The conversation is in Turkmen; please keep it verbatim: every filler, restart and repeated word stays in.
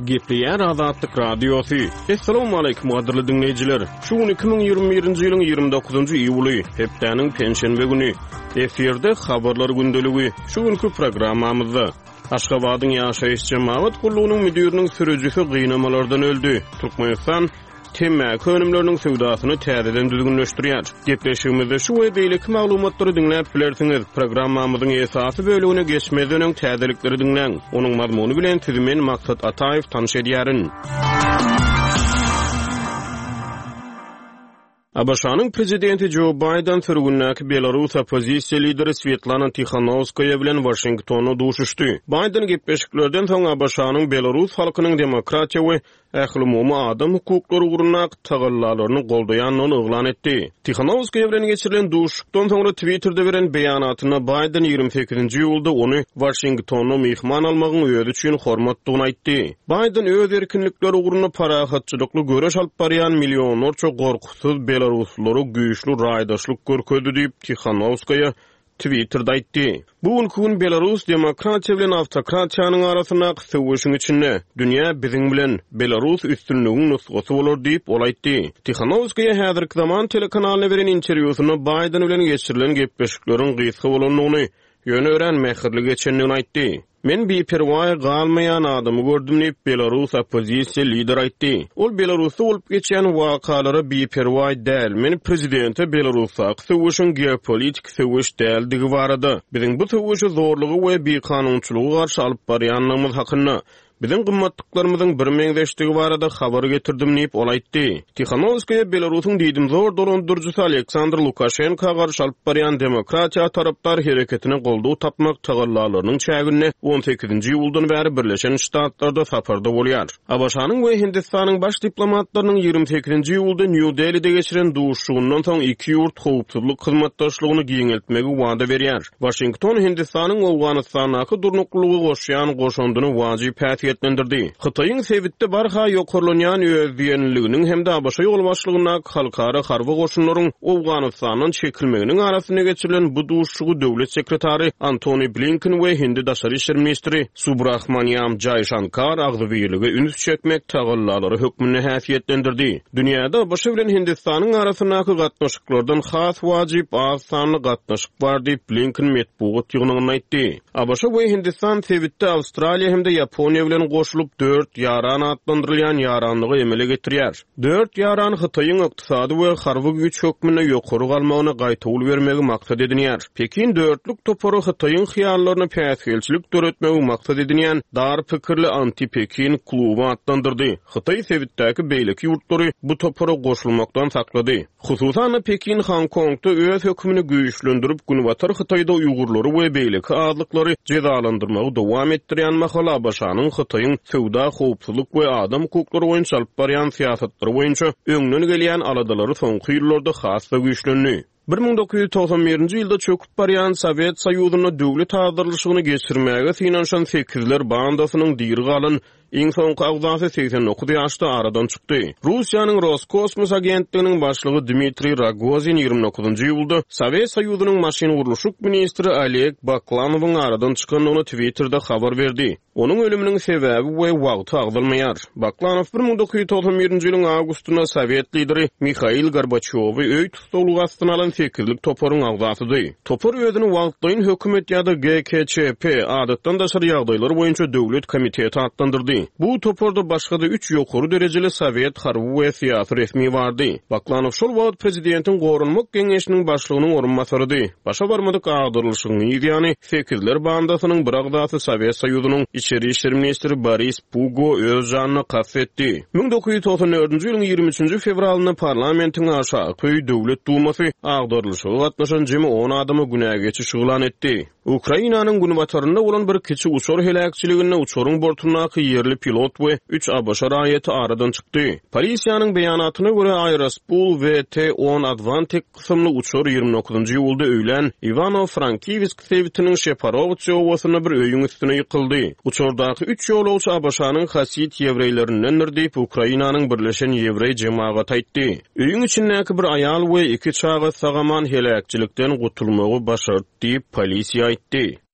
Gepleyer Azatlyk Radiosu. Assalamu alaykum adyrly dinleyijiler. Şu iki bin ýygrimi birinji ýylyň ýygrimi dokuzynjy iýuly, hepdeniň penşenbe güni. Eferde habarlar gündeligi. Şu günkü programmamyzda Aşgabatyň ýaşaýyş jemaat gullugynyň müdiriniň sürüjisi gynamalardan öldü. Türkmenistan temmäki önümleriniň sowdasyny täzeden düzgünleşdirýär. Gepleşigimizde şu we beýleki maglumatlary dinläp bilersiňiz. Programmamyzyň esasy bölügine geçmeden öň täzelikleri dinläň. Onuň mazmuny bilen sizi men Maksat Ataýew tanyş edýärin. Abaşanyň prezidenti Joe Biden sürgünnäki Belarus opozisiýa lideri Svetlana Tikhanovskaya bilen Washingtona duşuşdy. Biden gepleşiklerden soň Abaşanyň Belarus halkynyň demokratiýa we ähli-umumy adam hukuklary ugrunnak tagallalaryny goldaýanyny oglan etdi. Tikhanovskaya bilen geçirilen duşuşdan soňra Twitter'da beren beýanatyna Biden ýygrimi sekizinji ýylda ony Washingtona mehman almagyň öýüdi üçin hormatdygyny aýtdy. Biden öz erkinlikleri ugrunda parahatçylykly göreş alyp barýan millionlarça gorkusuz Belaruslulara güýçli raýdaşlyk görkezdi diýip Tikhanovskaya Twitter'da aýtdy. Bu gün Belarus demokratiýa bilen awtokratiýanyň arasyna sowuşyň içinde dünýä biziň bilen Belarus üstünlüğiniň nusgasy bolar diýip ol aýtdy. Tikhanovskaya häzirki zaman telekanalyna beren interwýusyny Biden bilen geçirilen gepleşikleriň gysga bolanyny ýöne ören mähirli geçenligini aýtdy. Men beperwaý galmaýan adamy gördüm diýip Belarus opozisiýa lideri aýtdy. Ol Belarusda bolup geçen wakalara beperwaý däl. Men prezidenti Belarusda sowuşyň geopolitik sowuş däldi barada. Biziň bu sowuşy zorlugy we bekanunçylygy garşy alyp barýanlygymyz hakynda Bizim gymmatlyklarymyzyň bir meňzeşdigi barada habar getirdim diýip ol aýtdy. Tikhanovskaya Belarusyň diýdim zor dolandyrjysy Aleksandr Lukashenko garşy alyp barýan demokratiýa tarapdar hereketine goldaw tapmak tagallalarynyň çägine on sekizinji ýyldan bäri Birleşen Ştatlarda saparda bolýar. Abaşanyň we Hindistanyň baş diplomatlarynyň ýygrimi sekizinji ýylda New Delhi'de geçiren duşuşyndan soň iki ýurt howpsuzlyk hyzmatdaşlygyny giňeltmegi wada berýär. Washington Hindistanyň Awganystanyňky durnuklugy goşýan goşundyny wajyp etlendirdi. Xitoyň sebitde barha ýokurlanýan özdiýenliginiň hemde Abaşa ýol başlygyna halkara harby goşunlaryň Awganystanyň çekilmeginiň arasyna geçirilen bu duşuşy döwlet sekretary Antony Blinken we Hindi daşary işler ministri Subrahmanyam Jaishankar agzybyligi üns çekmek tagallalary hökmüne häsiýetlendirdi. Dünýäde Abaşa bilen Hindistanyň arasynaky gatnaşyklardan has wajyp az sanly gatnaşyk bar diýip Blinken metbuat ýygynyny aýtdy. Abaşa we Hindistan sebitde Awstraliýa hemde Ýaponiýa bilen goşulup dört yaran adlandyrylýan yaranlygy emele getirýär. dört yaran Xitoyň ykdysady we harby güç hökmüne ýokary galmagyna gaýtawl bermegi maksat edinýär. Pekin dörtlük toporu Xitoyň hyýallaryny päsgelçilik töretmegi maksat edinýän dar pikirli anti-Pekin kluby adlandyrdy. Xitoy sebitdäki beýleki ýurtlary bu toporu goşulmakdan saklady. Hususan Pekin Hong Kongda öz hökmüni güýçlendirip günwatar Xitoyda Uýgurlary we beýleki azlyklary cezalandyrmagy dowam etdirýän mahala Abaşanyň Xitoyň sowda howpsuzlyk we adam hukuklary boýunça alyp barýan siýasatlary boýunça öňüne gelýän aladalary soňky ýyllarda hasda güýçlendi. bir ming dokuz ýüz togsan birinji ýylda çöküp barýan Sowet Soýuzyna döwlet agdyrlyşygyny geçirmäge synanşan sekizler bandasynyň diýri galan iň soňky awzansy seksen dokuz ýaşda aradan çykdy. Russiýanyň Roskosmos agentliginiň başlygy Dmitri Rogozin ýygrimi dokuzynjy ýylda Sowet Soýuzynyň maşyn gurulşyk ministri Oleg Baklanowyň aradan çykanyny Twitterda habar berdi. Onuň ölüminiň sebäbi we wagty agdylmaýar. Baklanow bir ming dokuz ýüz togsan birinji ýylyň awgustynda Sowet lideri Mikhail Gorbaçowy öýt tutulgy astyna alan sekizlik toporuň awzasydy. Topor özüni wagtlaýyn hökümet ýa-da G K Ç P adatdan daşary ýagdaýlar boýunça döwlet komiteti adlandyrdy. Bu toporda başga da üç ýokary derejeli Sowet harby we siýasy resmi bardy. Baklanow şol wagt prezidentiň gorunmak geňeşiniň başlygynyň orunmasardy. Başa barmadyk agdyrlyşygyny ýa-ni sekizler bandasynyň bir agdasy Sowet Soýuzynyň içeri işler ministri Boris Pugo öz janyna kastetdi. bir ming dokuz ýüz togsan dördünji ýylyň ýygrimi üçinji fevralyna parlamentiň aşağı köý döwlet dumasy agdyrlyşyga gatnaşan jemi on adamy günäge geçiş şuglan etdi. Ukrainanyň günwatarynda bolan bir kiçik uçur helakçiligine uçuryň bortunaky ýerli pilot we üç Abaşa raýaty aradan çykdy. Polisiýanyň beýanatyna görä Aerospul V T on Advantek kysymly uçur ýygrimi dokuzynjy ýylda öýlen Ivano-Frankivsk sebitiniň Sheparovets owasyna bir öýüň üstüne ýykyldy. Uçurdaky üç ýolagçy Abaşanyň hasit ýewreýlerinden diýip Ukrainanyň birleşen ýewreý jemaat aýtdy. Öýüň içindäki bir aýal we iki çağa sagaman helakçilikden gutulmagy başardy diýip polisiýa aýtdy.